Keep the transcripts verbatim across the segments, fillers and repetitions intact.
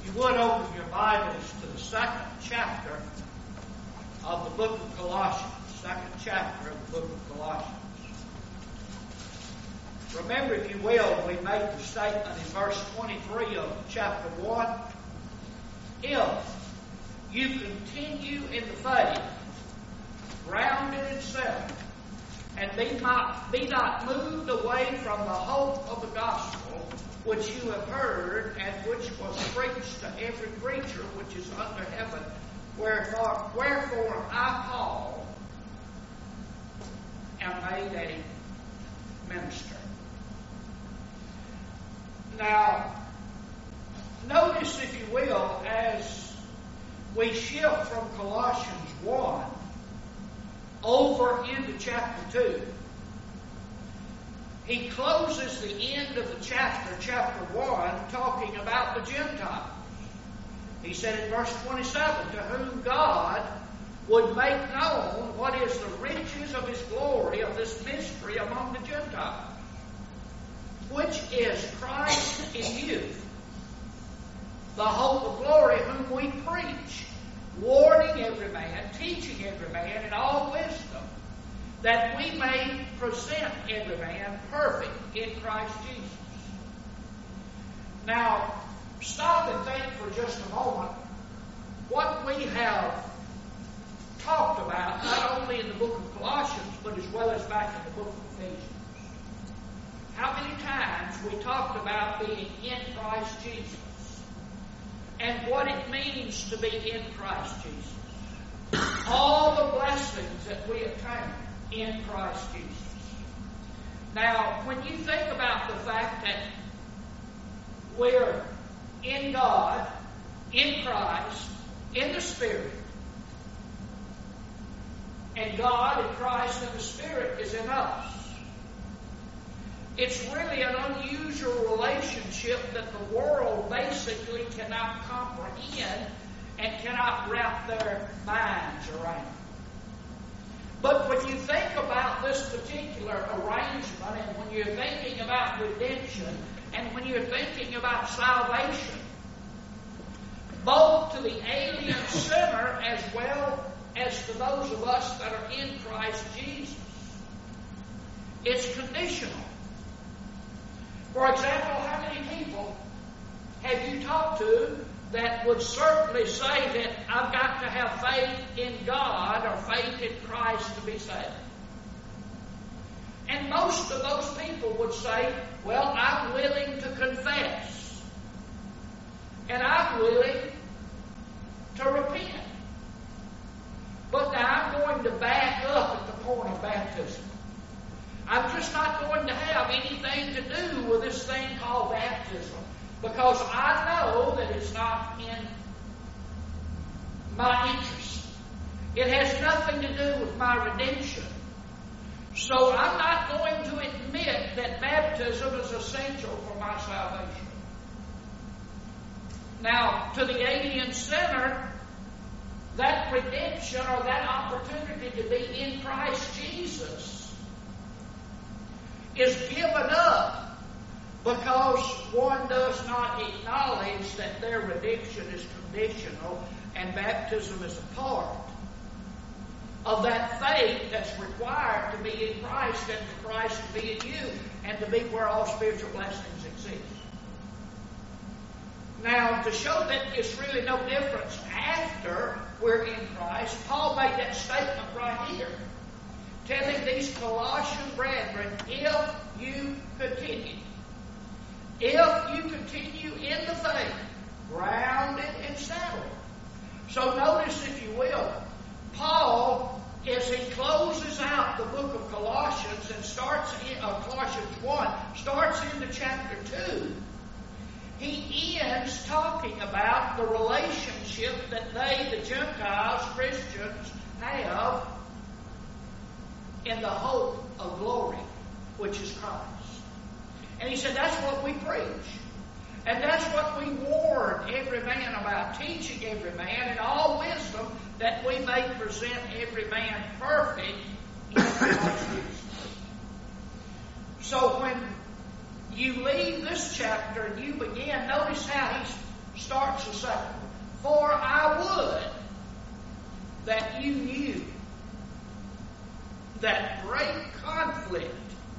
you would open your Bibles to the second chapter of the book of Colossians. Second chapter of the book of Colossians. Remember, if you will, we made the statement in verse twenty-three of chapter one. If you continue in the faith, grounded and settled, and be not, be not moved away from the hope of the gospel, which you have heard, and which was preached to every creature which is under heaven, wherefore, wherefore I, Paul, am made a minister. Now, notice, if you will, as we shift from Colossians one over into chapter two, he closes the end of the chapter, chapter one, talking about the Gentiles. He said in verse twenty-seven, to whom God would make known what is the riches of His glory of this mystery among the Gentiles, which is Christ in you, the hope of glory, whom we preach, warning every man, teaching every man in all wisdom, that we may present every man perfect in Christ Jesus. Now, stop and think for just a moment what we have talked about, not only in the book of Colossians, but as well as back in the book of Ephesians. How many times we talked about being in Christ Jesus and what it means to be in Christ Jesus. All the blessings that we obtain in Christ Jesus. Now, when you think about the fact that we're in God, in Christ, in the Spirit, and God and Christ and the Spirit is in us, it's really an unusual relationship that the world basically cannot comprehend and cannot wrap their minds around. But when you think about this particular arrangement, and when you're thinking about redemption, and when you're thinking about salvation, both to the alien sinner as well as to those of us that are in Christ Jesus, it's conditional. For example, how many people have you talked to that would certainly say that I've got to have faith in God or faith in Christ to be saved? And most of those people would say, well, I'm willing to confess. And I'm willing to repent. But now I'm going to back up at the point of baptism. I'm just not going to have anything to do with this thing called baptism, because I know that it's not in my interest. It has nothing to do with my redemption. So I'm not going to admit that baptism is essential for my salvation. Now, to the alien sinner, that redemption or that opportunity to be in Christ Jesus is given up because one does not acknowledge that their redemption is conditional and baptism is a part of that faith that's required to be in Christ and for Christ to be in you and to be where all spiritual blessings exist. Now, to show that it's really no difference after we're in Christ, Paul made that statement right here, telling these Colossian brethren, if you continue, if you continue in the faith, grounded and settled. So notice, if you will, Paul, as he closes out the book of Colossians and starts in uh, Colossians one, starts into chapter two, he ends talking about the relationship that they, the Gentiles, Christians, have in the hope of glory, which is Christ. And he said that's what we preach. And that's what we warn every man about, teaching every man in all wisdom, that we may present every man perfect in Christ Jesus. So when you leave this chapter and you begin, notice how he starts a second one. For I would that you knew that great conflict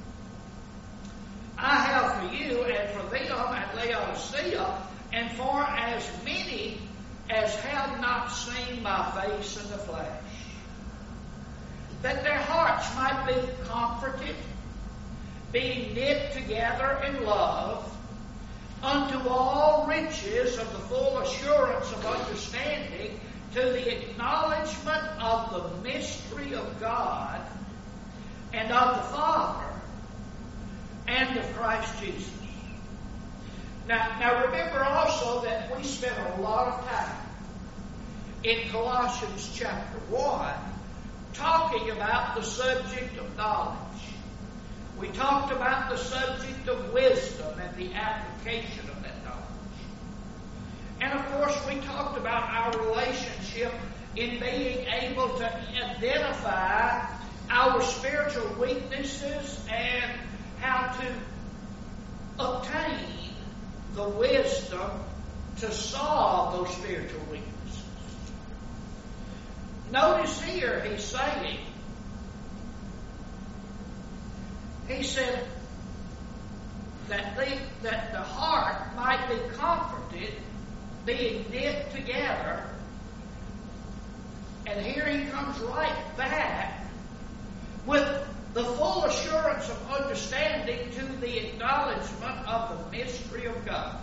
I have for you and for them at Laodicea, and for as many as have not seen my face in the flesh, that their hearts might be comforted, being knit together in love, unto all riches of the full assurance of understanding, to the acknowledgement of the mystery of God and of the Father and of Christ Jesus. Now, now remember also that we spent a lot of time in Colossians chapter one talking about the subject of knowledge. We talked about the subject of wisdom and the application of that knowledge. And of course, we talked about our relationship in being able to identify our spiritual weaknesses and how to obtain the wisdom to solve those spiritual weaknesses. Notice here he's saying, he said that the, that the heart might be comforted, being knit together. And here he comes right back with the full assurance of understanding to the acknowledgement of the mystery of God.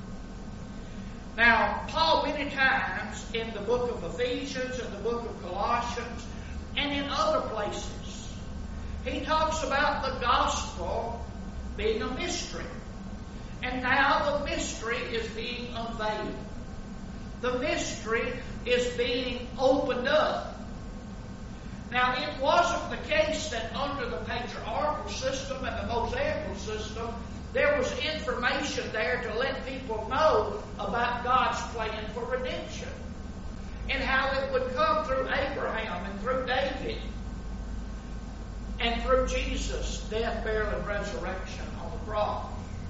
Now, Paul many times in the book of Ephesians and the book of Colossians and in other places, he talks about the gospel being a mystery. And now the mystery is being unveiled. The mystery is being opened up. Now, it wasn't the case that under the patriarchal system and the Mosaical system, there was information there to let people know about God's plan for redemption and how it would come through Abraham and through David and through Jesus' death, burial, and resurrection on the cross.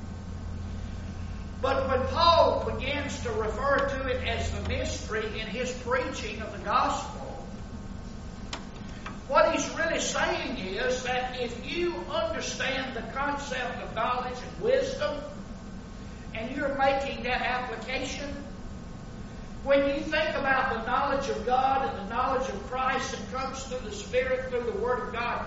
But when Paul begins to refer to it as the mystery in his preaching of the gospel, what he's really saying is that if you understand the concept of knowledge and wisdom, and you're making that application, when you think about the knowledge of God and the knowledge of Christ that comes through the Spirit, through the Word of God,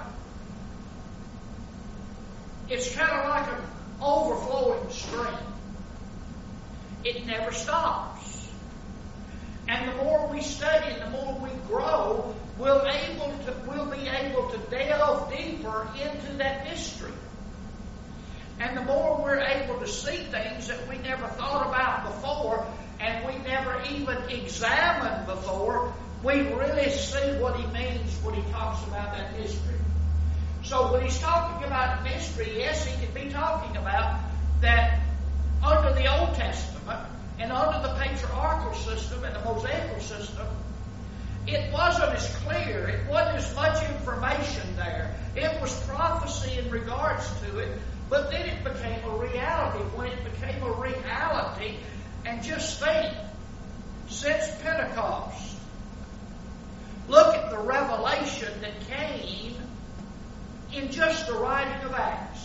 it's kind of like an overflowing stream. It never stops. And the more we study and the more we grow, we'll able to we'll be able to delve deeper into that mystery. And the more we're able to see things that we never thought about before and we never even examined before, we really see what he means when he talks about that mystery. So when he's talking about mystery, yes, he could be talking about that under the Old Testament and under the patriarchal system and the Mosaical system, it wasn't as clear, it wasn't as much information there. It was prophecy in regards to it, but then it became a reality. When it became a reality, and just think, since Pentecost, look at the revelation that came in just the writing of Acts.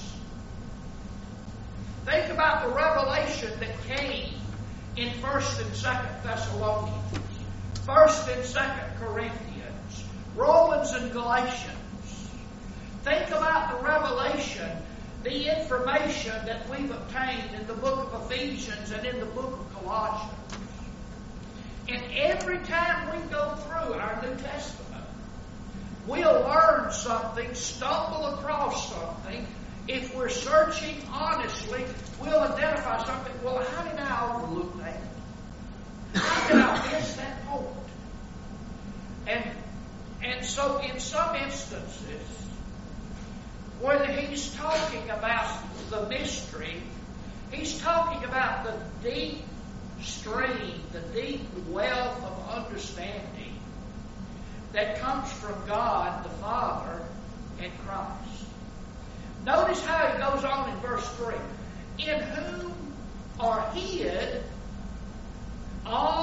Think about the revelation that came in First and Second Thessalonians, First and Second Corinthians, Romans and Galatians. Think about the revelation, the information that we've obtained in the book of Ephesians and in the book of Colossians. And every time we go through our New Testament, we'll learn something, stumble across something. If we're searching honestly, we'll identify something. Well, how did I overlook that? How did I miss that point? And, and so in some instances, when he's talking about the mystery, he's talking about the deep stream, the deep wealth of understanding that comes from God the Father and Christ. Notice how he goes on in verse three. In whom are hid all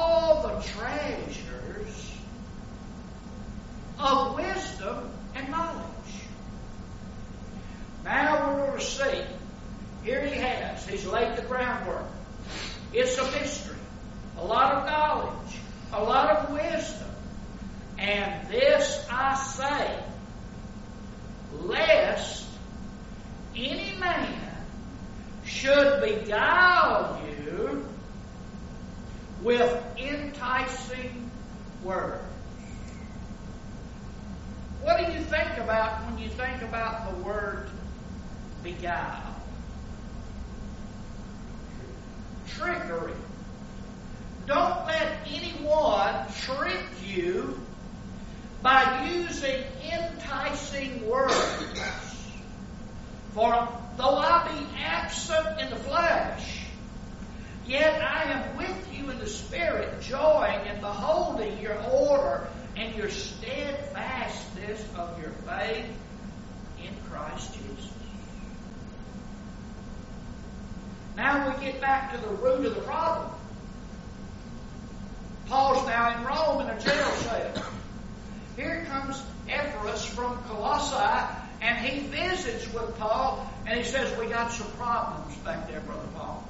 is some history, a lot of knowledge, a lot of wisdom. And this I say, lest any man should beguile you with enticing words. What do you think about when you think about the word beguile? Trickery. Don't let anyone trick you by using enticing words. For though I be absent in the flesh, yet I am with you in the Spirit, joying and beholding your order and your steadfastness of your faith in Christ Jesus. Now we get back to the root of the problem. Paul's now in Rome in a jail cell. Here comes Epaphras from Colossae, and he visits with Paul, and he says, we got some problems back there, Brother Paul.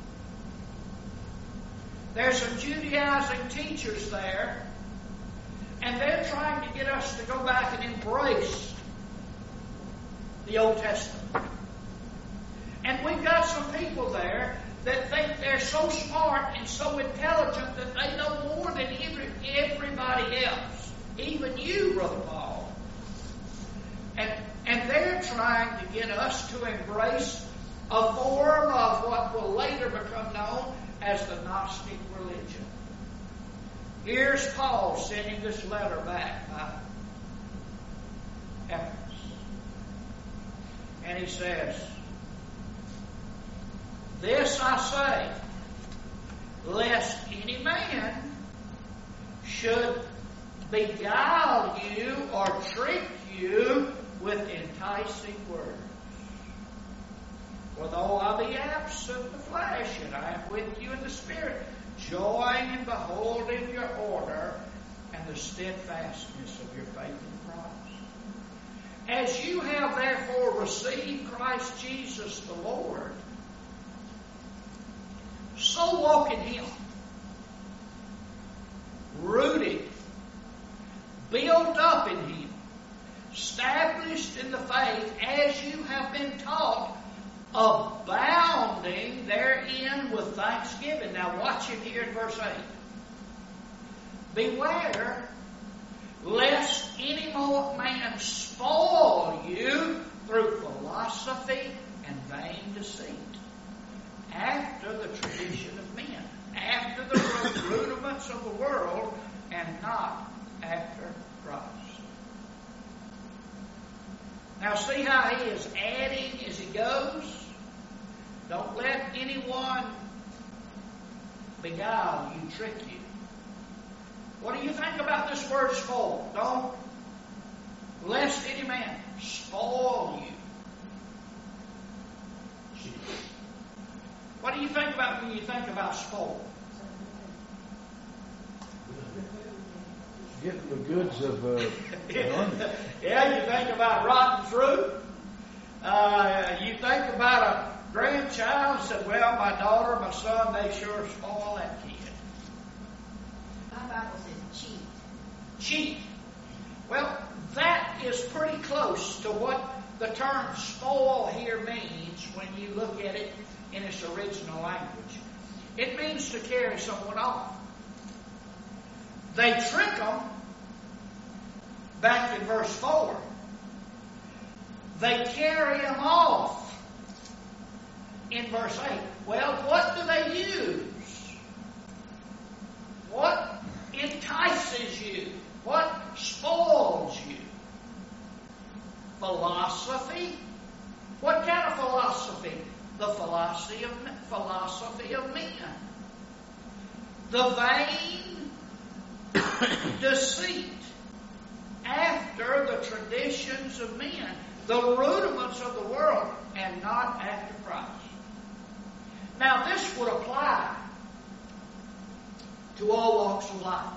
There's some Judaizing teachers there, and they're trying to get us to go back and embrace the Old Testament. And we've got some people there that think they're so smart and so intelligent that they know more than every, everybody else, even you, Brother Paul. And, and they're trying to get us to embrace a form of what will later become known as the Gnostic religion. Here's Paul sending this letter back by Epaphras. And he says, this I say, lest any man should beguile you or trick you with enticing words. For though I be absent in the flesh, and I am with you in the Spirit, joying and beholding your order and the steadfastness of your faith in Christ. As you have therefore received Christ Jesus the Lord, so walk in Him, rooted, built up in Him, established in the faith as you have been taught, abounding therein with thanksgiving. Now watch it here in verse eight. Beware lest any more man spoil you through philosophy and vain deceit, after the tradition of men, after the rudiments of the world, and not after Christ. Now see how he is adding as he goes? Don't let anyone beguile you, trick you. What do you think about this word spoil? Don't lest any man spoil you. What do you think about when you think about spoil? Getting the goods of uh, yeah. yeah, you think about rotten fruit. Uh, you think about a grandchild and said, well, my daughter, my son, they sure spoil that kid. My Bible says cheat. Cheat. Well, that is pretty close to what the term spoil here means when you look at it in its original language. It means to carry someone off. They trick them back in verse four. They carry them off in verse eight. Well, what do they use? What entices you? What spoils you? Philosophy? What kind of philosophy? The philosophy of, philosophy of men. The vain deceit after the traditions of men, the rudiments of the world, and not after Christ. Now this would apply to all walks of life.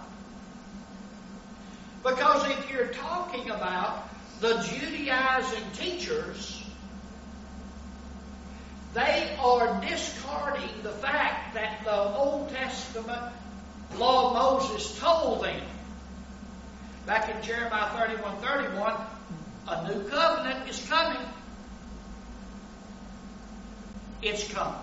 Because if you're talking about the Judaizing teachers, they are discarding the fact that the Old Testament law of Moses told them. Back in Jeremiah thirty-one thirty-one, a new covenant is coming. It's coming.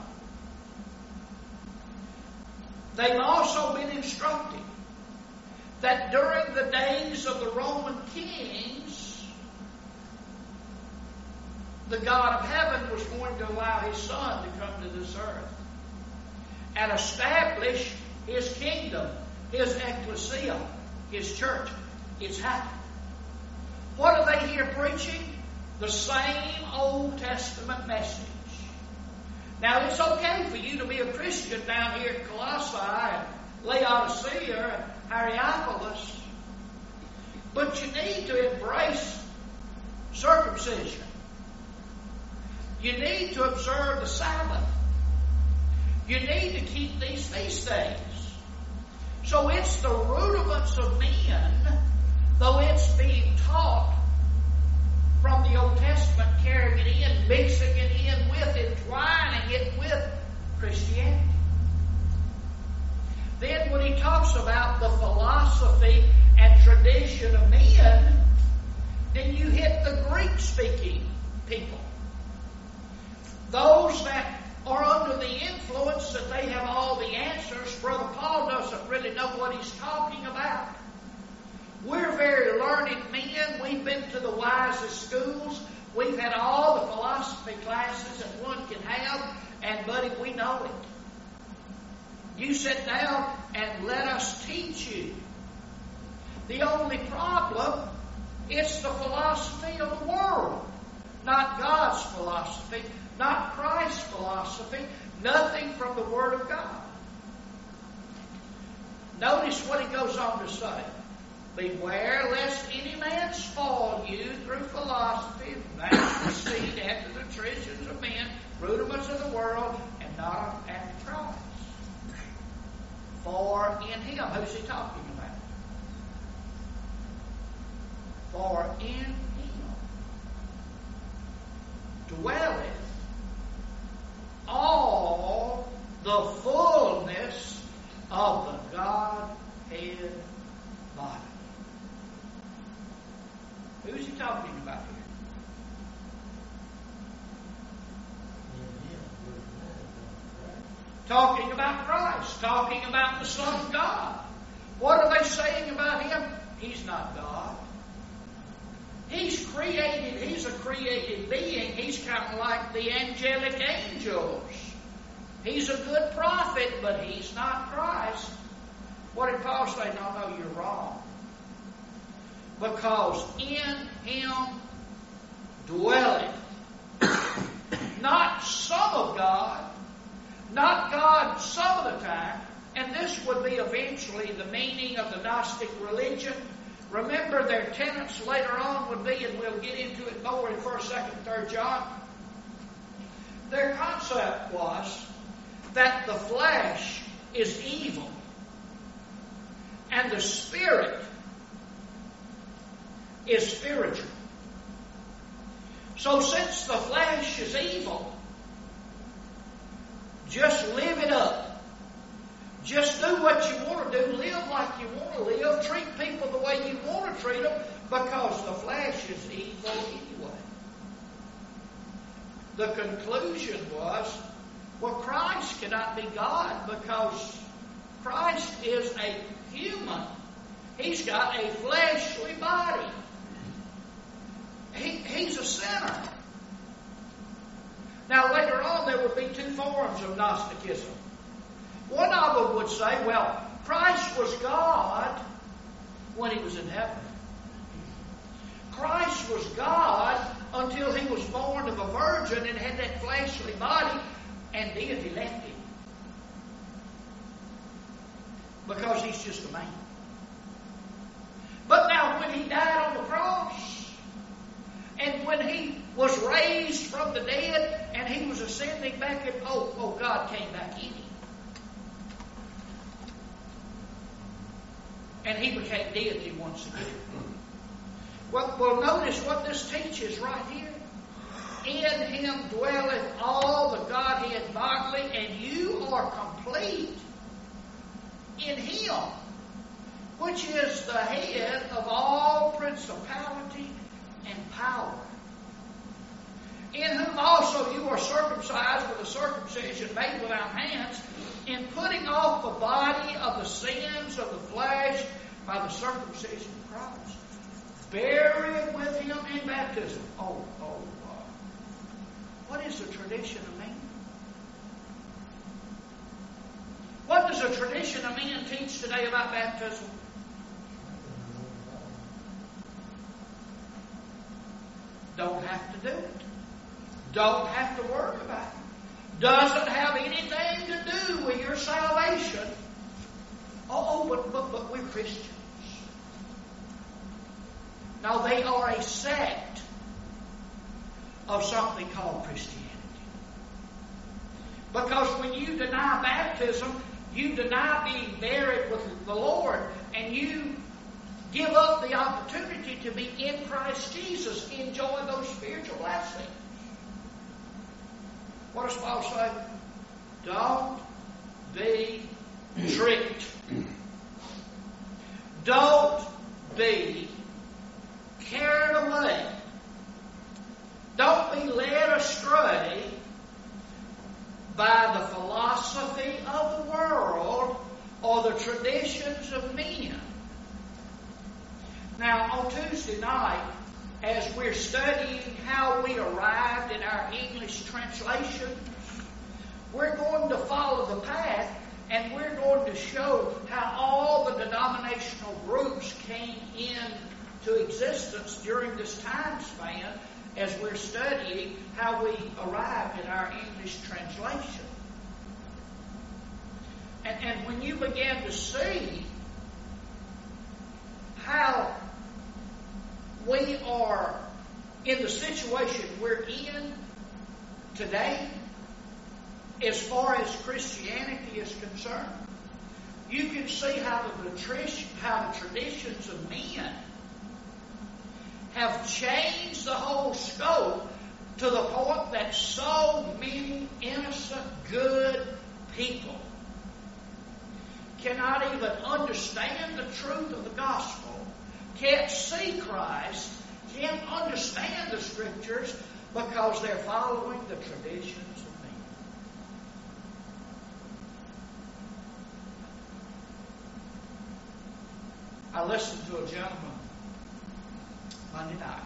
They've also been instructed that during the days of the Roman kings, the God of heaven was going to allow His Son to come to this earth and establish His kingdom, His ecclesia, His church. It's happened. What are they here preaching? The same Old Testament message. Now, it's okay for you to be a Christian down here at Colossae and Laodicea and Hierapolis, but you need to embrace circumcision. You need to observe the Sabbath. You need to keep these feast days. So it's the rudiments of men, though it's being taught from the Old Testament, carrying it in, mixing it in with, entwining it with Christianity. Then when he talks about the philosophy and tradition of men, then you hit the Greek-speaking people. Those that are under the influence that they have all the answers. Brother Paul doesn't really know what he's talking about. We're very learned men. We've been to the wisest schools. We've had all the philosophy classes that one can have. And, buddy, we know it. You sit down and let us teach you. The only problem is the philosophy of the world. Not God's philosophy. Not Christ's philosophy. Nothing from the Word of God. Notice what he goes on to say. Beware lest any man spoil you through philosophy, vain deceit, after the traditions of men, rudiments of the world, and not after Christ. For in Him, who's he talking about? For in Him dwelleth all the fullness of the Godhead body. Who's he talking about here? Talking about Christ. Talking about the Son of God. What are they saying about Him? He's not God. He's created. He's a created being. He's kind of like the angelic angels. He's a good prophet, but He's not Christ. What did Paul say? No, no, you're wrong. Because in Him dwelleth not some of God, not God some of the time, and this would be eventually the meaning of the Gnostic religion. Remember, their tenets later on would be, and we'll get into it more in first, second, third John. Their concept was that the flesh is evil and the spirit is spiritual. So since the flesh is evil, just live it up. Just do what you want to do. Live like you want to live. Treat people the way you want to treat them, because the flesh is evil anyway. The conclusion was, well, Christ cannot be God because Christ is a human. He's got a fleshly body. He, he's a sinner. Now, later on, there would be two forms of Gnosticism. One of them would say, well, Christ was God when He was in heaven. Christ was God until He was born of a virgin and had that fleshly body, and deity left Him. Because He's just a man. But now, when He died on the cross, and when He was raised from the dead, and He was ascending back, and oh, oh, God came back in Him. And He became deity once again. Well, well, notice what this teaches right here. in him dwelleth all the Godhead bodily, and you are complete in him, which is the head of all principality and power. In whom also you are circumcised with a circumcision made without hands, in putting off the body of the sins of the flesh by the circumcision of Christ, buried with him in baptism. Oh, oh, uh, what is the tradition of men? What does the tradition of men teach today about baptism? Don't have to do it. Don't have to worry about it. Doesn't have anything to do with your salvation. Oh, oh but, but, but we're Christians. Now, they are a sect of something called Christianity. Because when you deny baptism, you deny being buried with the Lord, and you give up the opportunity to be in Christ Jesus, enjoy those spiritual blessings. What does Paul say? Don't be tricked. Don't be carried away. Don't be led astray by the philosophy of the world or the traditions of men. Now, on Tuesday night, as we're studying how we arrived in our English translations, we're going to follow the path, and we're going to show how all the denominational groups came into existence during this time span as we're studying how we arrived in our English translation. And, and when you begin to see how we are in the situation we're in today, as far as Christianity is concerned, you can see how the, how the traditions of men have changed the whole scope to the point that so many innocent, good people cannot even understand the truth of the gospel, can't see Christ, can't understand the Scriptures because they're following the traditions of men. I listened to a gentleman Monday night.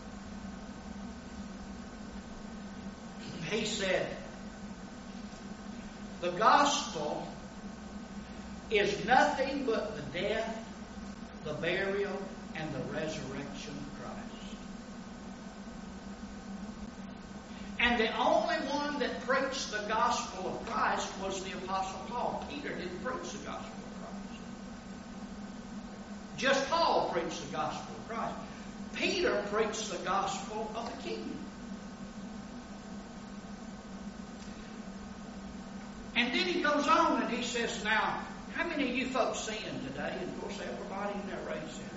He said, the gospel is nothing but the death, the burial, and the resurrection of Christ. And the only one that preached the gospel of Christ was the Apostle Paul. Peter didn't preach the gospel of Christ. Just Paul preached the gospel of Christ. Peter preached the gospel of the kingdom. And then he goes on and he says, now, how many of you folks sin today? And of course, everybody in there raised sin.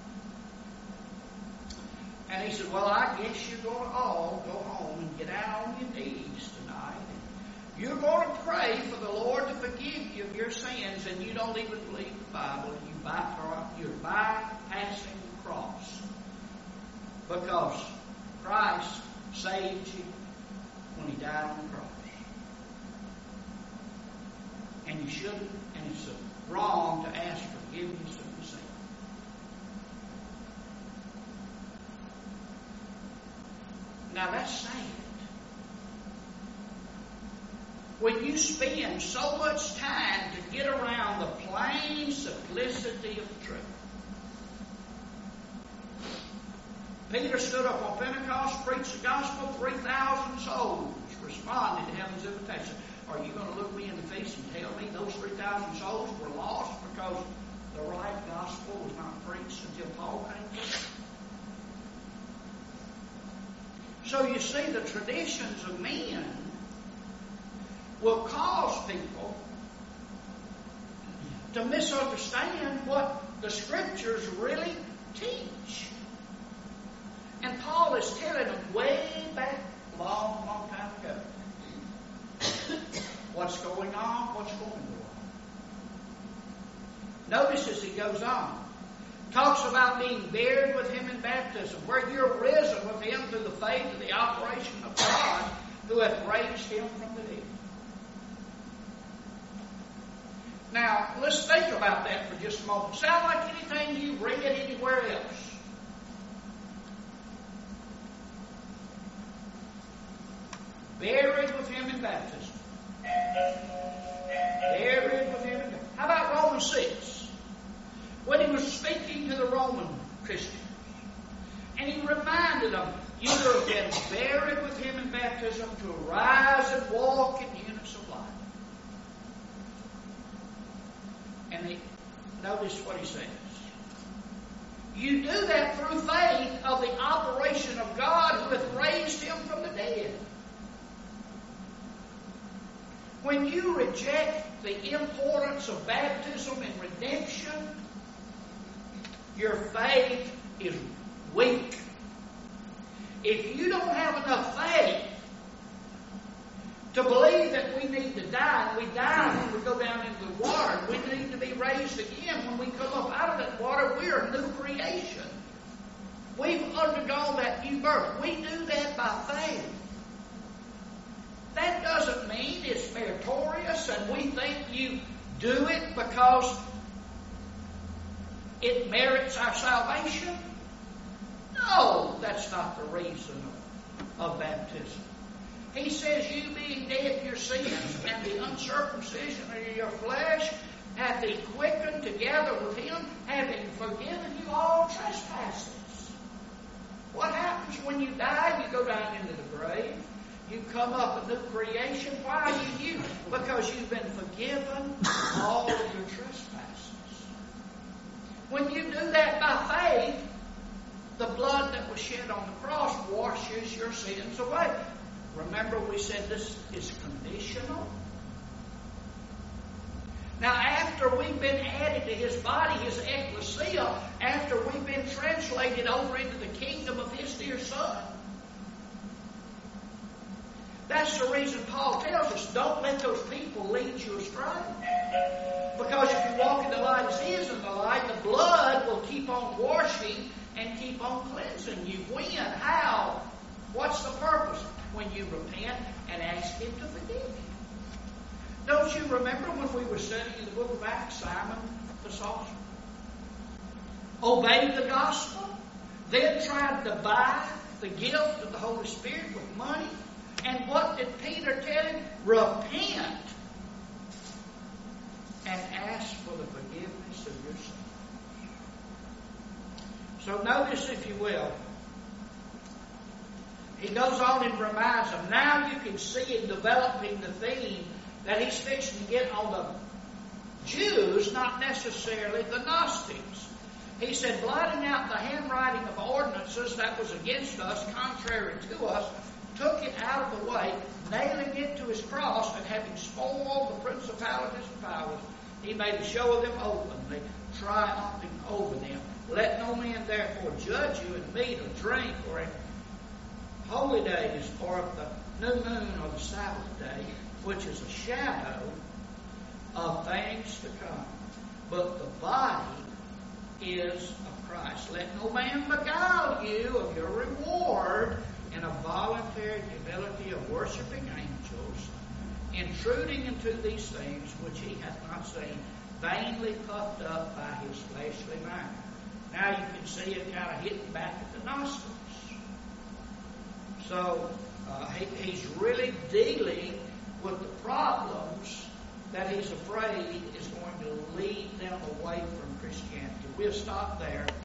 And he said, well, I guess you're going to all go home and get out on your knees tonight. And you're going to pray for the Lord to forgive you of your sins, and you don't even believe the Bible. You bypass, you're bypassing the cross. Because Christ saved you when He died on the cross. And you shouldn't, and it's wrong to ask forgiveness of your sin. Now that's sad. When you spend so much time to get around the plain simplicity of the truth. Peter stood up on Pentecost, preached the gospel, three thousand souls responded to heaven's invitation. Are you going to look me in the face and tell me those three thousand souls were lost because the right gospel was not preached until Paul came? So you see, the traditions of men will cause people to misunderstand what the Scriptures really teach. And Paul is telling them way back long, long time ago. What's going on? What's going on? Notice as he goes on. Talks about being buried with him in baptism, where you're risen with him through the faith of the operation of God who hath raised him from the dead. Now, let's think about that for just a moment. Sound like anything you've read anywhere else? Buried with him in baptism. Buried with him in baptism. How about Romans six? When he was speaking to the Roman Christians, and he reminded them, you have been buried with him in baptism to arise and walk in newness of life. And he, notice what he says. You do that through faith of the operation of God who hath raised him from the dead. When you reject the importance of baptism and redemption, your faith is weak. If you don't have enough faith to believe that we need to die, and we die when we go down into the water, we need to be raised again when we come up out of that water, we're a new creation. We've undergone that new birth. We do that by faith. That doesn't mean it's meritorious and we think you do it because it merits our salvation. No, that's not the reason of, of baptism. He says, you being dead in your sins and the uncircumcision of your flesh hath he quickened together with him, having forgiven you all trespasses. What happens when you die? You go down into the grave. You come up a new creation. Why are you you? Because you've been forgiven all of your trespasses. When you do that by faith, the blood that was shed on the cross washes your sins away. Remember we said this is conditional? Now after we've been added to his body, his ecclesia, after we've been translated over into the kingdom of his dear Son, that's the reason Paul tells us, don't let those people lead you astray. Because if you walk in the light as he is in the light, the blood will keep on washing and keep on cleansing you. When? How? What's the purpose? When you repent and ask him to forgive you. Don't you remember when we were studying the book of Acts, Simon the sorcerer obeyed the gospel, then tried to buy the gift of the Holy Spirit with money? And what did Peter tell him? Repent and ask for the forgiveness of your sins. So notice, if you will, he goes on and reminds them. Now you can see him developing the theme that he's fixing to get on the Jews, not necessarily the Gnostics. He said, blotting out the handwriting of ordinances that was against us, contrary to us, took it out of the way, nailing it to his cross, and having spoiled the principalities and powers, he made a show of them openly, triumphing over them. Let no man therefore judge you in meat or drink or in holy days or of the new moon or the Sabbath day, which is a shadow of things to come. But the body is of Christ. Let no man beguile you of your reward in a voluntary humility of worshiping angels, intruding into these things which he hath not seen, vainly puffed up by his fleshly mind. Now you can see it kind of hitting back at the Gnostics. So uh, he, he's really dealing with the problems that he's afraid is going to lead them away from Christianity. We'll stop there.